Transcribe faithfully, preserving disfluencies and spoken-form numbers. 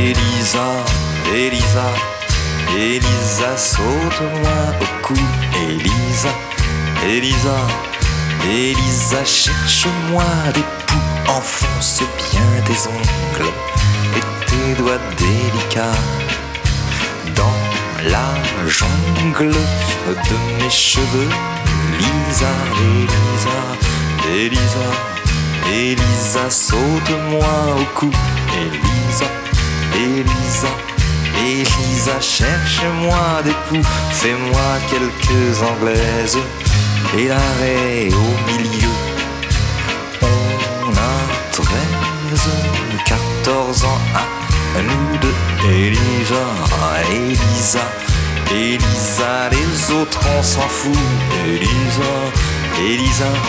Elisa, Elisa, Elisa, saute-moi au cou. Elisa, Elisa, Elisa, cherche-moi des poux. Enfonce bien tes ongles et tes doigts délicats dans la jungle de mes cheveux. Elisa, Elisa, Elisa, Elisa, saute-moi au cou. Elisa, Elisa, Elisa, cherche-moi des poux. Fais-moi quelques anglaises et l'arrêt au milieu. On a treize, quatorze ans à nous deux. Elisa, Elisa, Elisa, les autres on s'en fout. Elisa, Elisa.